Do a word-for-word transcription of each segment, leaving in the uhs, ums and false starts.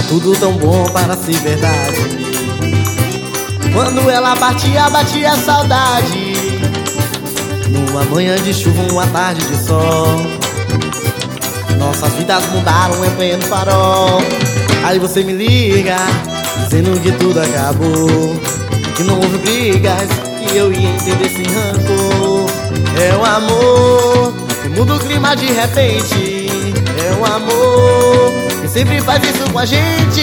tudo tão bom para ser verdade. Quando ela batia, batia a saudade. Numa manhã de chuva, uma tarde de sol, nossas vidas mudaram em pleno farol. Aí você me liga, dizendo que tudo acabou, que não houve brigas, que eu ia entender sem rancor. É o amor que muda o clima de repente. É o amor que sempre faz isso com a gente.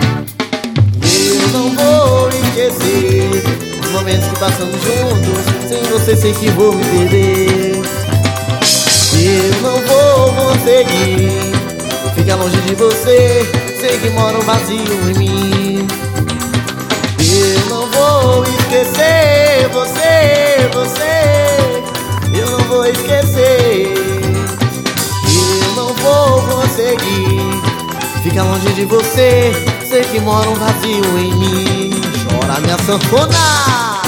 Eu não vou esquecer os momentos que passamos juntos. Sem você sei que vou me perder. Eu não vou conseguir ficar longe de você. Sei que mora um vazio em mim. Eu não vou esquecer você, você. Eu não vou esquecer. Eu não vou conseguir ficar longe de você. Sei que mora um vazio em mim. Chora minha sanfona.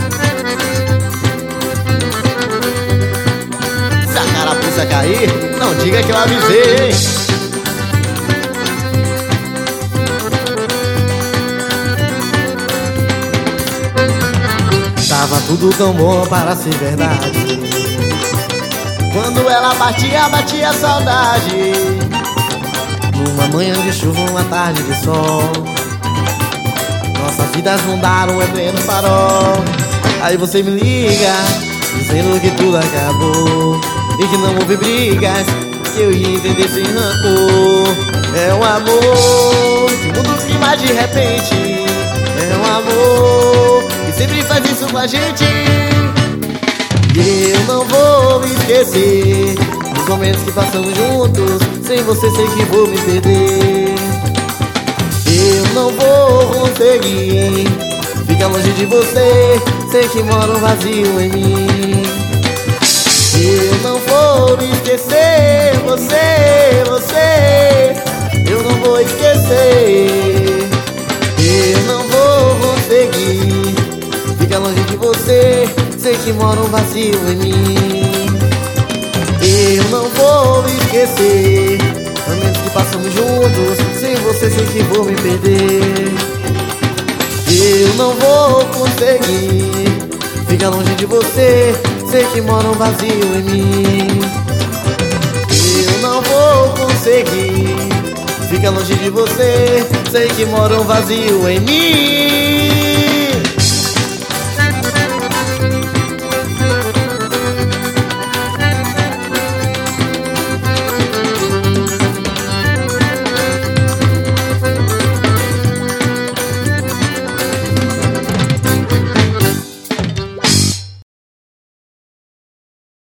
Se a carapuça cair, não diga que eu avisei, hein? Tava tudo tão bom para ser verdade. Quando ela batia, batia a saudade. Numa manhã de chuva, uma tarde de sol, nossas vidas mudaram em pleno farol. Aí você me liga, dizendo que tudo acabou e que não houve brigas, que eu ia entender sem rancor. É um amor que muda o clima de repente. É um amor que sempre faz isso com a gente. E eu não vou esquecer os momentos que passamos juntos. Sem você sei que vou me perder. Eu não vou conseguir ficar longe de você. Sei que mora um vazio em mim. Eu não vou esquecer você, você. Eu não vou esquecer. Eu não vou conseguir ficar longe de você. Sei que mora um vazio em mim. Eu não vou esquecer momentos que passamos juntos. Sem você sei que vou me perder. Eu não vou conseguir ficar longe de você. Sei que mora um vazio em mim. Eu não vou conseguir ficar longe de você. Sei que mora um vazio em mim.